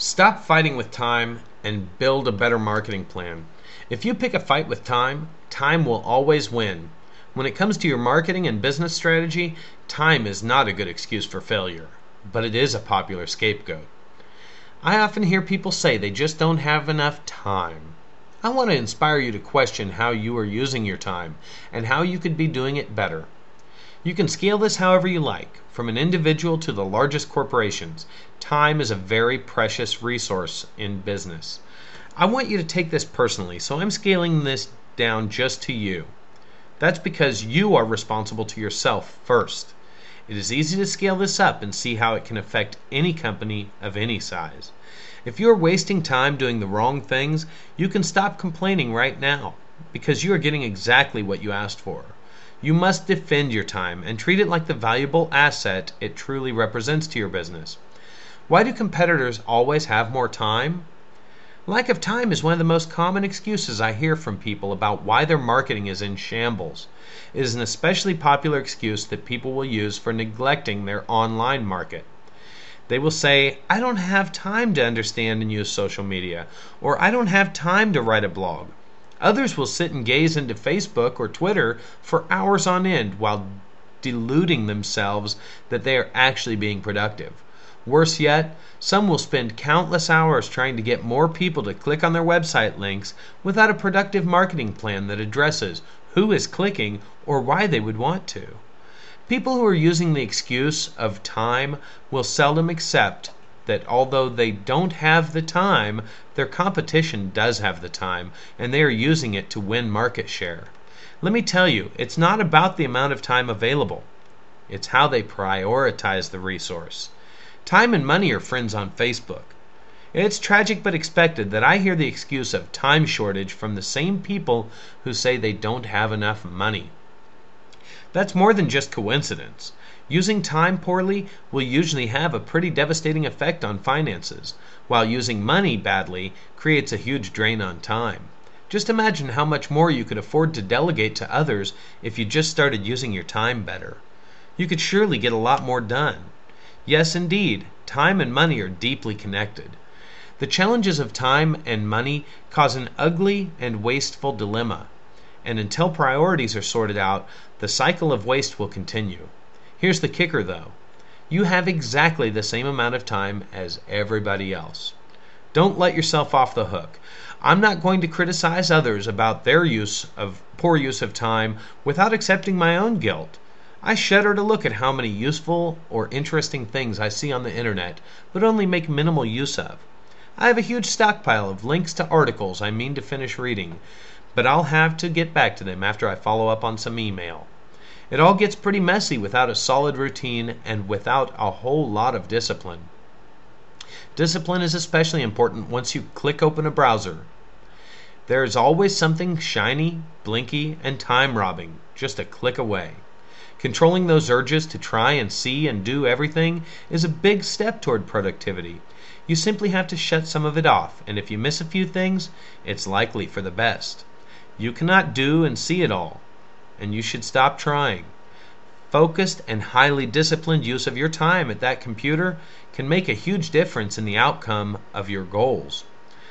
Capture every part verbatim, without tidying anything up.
Stop fighting with time and build a better marketing plan. If you pick a fight with time, time will always win. When it comes to your marketing and business strategy, time is not a good excuse for failure, but it is a popular scapegoat. I often hear people say they just don't have enough time. I want to inspire you to question how you are using your time and how you could be doing it better. You can scale this however you like, from an individual to the largest corporations. Time is a very precious resource in business. I want you to take this personally, so I'm scaling this down just to you. That's because you are responsible to yourself first. It is easy to scale this up and see how it can affect any company of any size. If you are wasting time doing the wrong things, you can stop complaining right now, because you are getting exactly what you asked for. You must defend your time and treat it like the valuable asset it truly represents to your business. Why do competitors always have more time? Lack of time is one of the most common excuses I hear from people about why their marketing is in shambles. It is an especially popular excuse that people will use for neglecting their online market. They will say, I don't have time to understand and use social media, or I don't have time to write a blog. Others will sit and gaze into Facebook or Twitter for hours on end while deluding themselves that they are actually being productive. Worse yet, some will spend countless hours trying to get more people to click on their website links without a productive marketing plan that addresses who is clicking or why they would want to. People who are using the excuse of time will seldom accept that although they don't have the time, their competition does have the time, and they are using it to win market share. Let me tell you, it's not about the amount of time available. It's how they prioritize the resource. Time and money are friends on Facebook. It's tragic but expected that I hear the excuse of time shortage from the same people who say they don't have enough money. That's more than just coincidence. Using time poorly will usually have a pretty devastating effect on finances, while using money badly creates a huge drain on time. Just imagine how much more you could afford to delegate to others if you just started using your time better. You could surely get a lot more done. Yes, indeed, time and money are deeply connected. The challenges of time and money cause an ugly and wasteful dilemma, and until priorities are sorted out, the cycle of waste will continue. Here's the kicker, though. You have exactly the same amount of time as everybody else. Don't let yourself off the hook. I'm not going to criticize others about their use of poor use of time without accepting my own guilt. I shudder to look at how many useful or interesting things I see on the internet, but only make minimal use of. I have a huge stockpile of links to articles I mean to finish reading, but I'll have to get back to them after I follow up on some email. It all gets pretty messy without a solid routine and without a whole lot of discipline. Discipline is especially important once you click open a browser. There is always something shiny, blinky, and time-robbing just a click away. Controlling those urges to try and see and do everything is a big step toward productivity. You simply have to shut some of it off, and if you miss a few things, it's likely for the best. You cannot do and see it all, and you should stop trying. Focused and highly disciplined use of your time at that computer can make a huge difference in the outcome of your goals.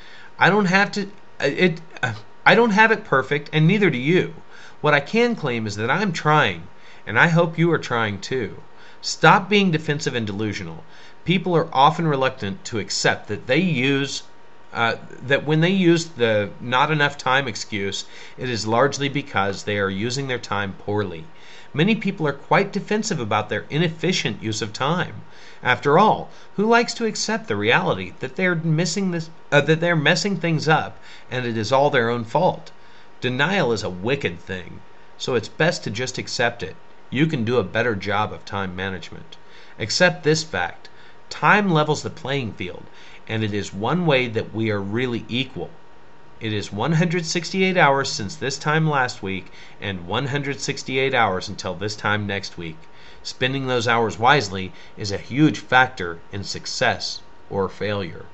I don't have to it I don't have it perfect, and neither do you. What I can claim is that I'm trying, and I hope you are trying too. Stop being defensive and delusional. People are often reluctant to accept that they use Uh, that when they use the not enough time excuse, it is largely because they are using their time poorly. Many people are quite defensive about their inefficient use of time. After all, who likes to accept the reality that they're missing this, uh, that they're messing things up, and it is all their own fault? Denial is a wicked thing, so it's best to just accept it. You can do a better job of time management. Accept this fact: time levels the playing field, and it is one way that we are really equal. It is one hundred sixty-eight hours since this time last week, and one hundred sixty-eight hours until this time next week. Spending those hours wisely is a huge factor in success or failure.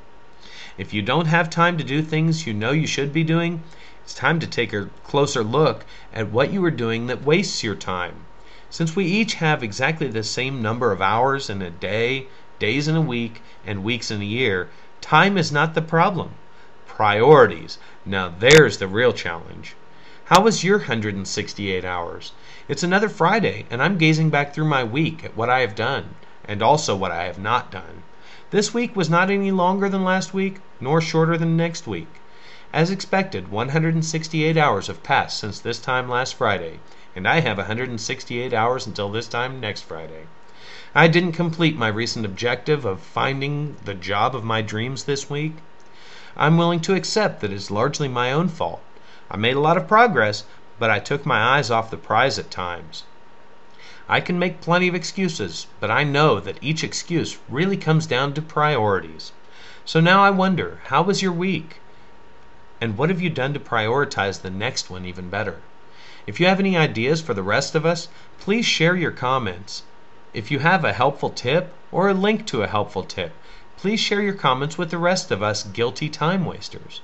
If you don't have time to do things you know you should be doing, it's time to take a closer look at what you are doing that wastes your time. Since we each have exactly the same number of hours in a day, days in a week and weeks in a year, time is not the problem. Priorities. Now there's the real challenge. How was your one hundred sixty-eight hours? It's another Friday, and I'm gazing back through my week at what I have done, and also what I have not done. This week was not any longer than last week, nor shorter than next week. As expected, one hundred sixty-eight hours have passed since this time last Friday, and I have one hundred sixty-eight hours until this time next Friday. I didn't complete my recent objective of finding the job of my dreams this week. I'm willing to accept that it's largely my own fault. I made a lot of progress, but I took my eyes off the prize at times. I can make plenty of excuses, but I know that each excuse really comes down to priorities. So now I wonder, how was your week? And what have you done to prioritize the next one even better? If you have any ideas for the rest of us, please share your comments. If you have a helpful tip or a link to a helpful tip, please share your comments with the rest of us guilty time wasters.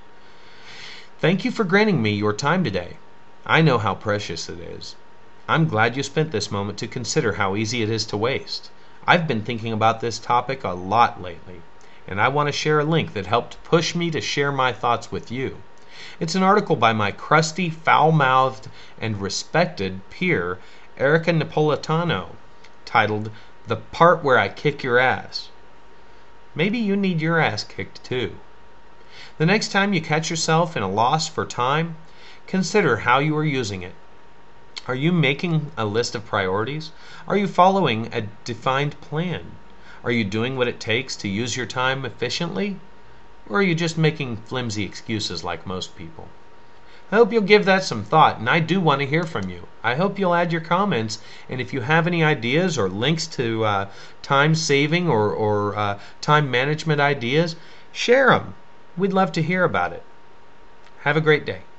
Thank you for granting me your time today. I know how precious it is. I'm glad you spent this moment to consider how easy it is to waste. I've been thinking about this topic a lot lately, and I want to share a link that helped push me to share my thoughts with you. It's an article by my crusty, foul-mouthed, and respected peer, Erica Napolitano, titled, "The Part Where I Kick Your Ass." Maybe you need your ass kicked too. The next time you catch yourself in a loss for time, consider how you are using it. Are you making a list of priorities? Are you following a defined plan? Are you doing what it takes to use your time efficiently? Or are you just making flimsy excuses like most people? I hope you'll give that some thought, and I do want to hear from you. I hope you'll add your comments, and if you have any ideas or links to uh, time saving or, or uh, time management ideas, share them. We'd love to hear about it. Have a great day.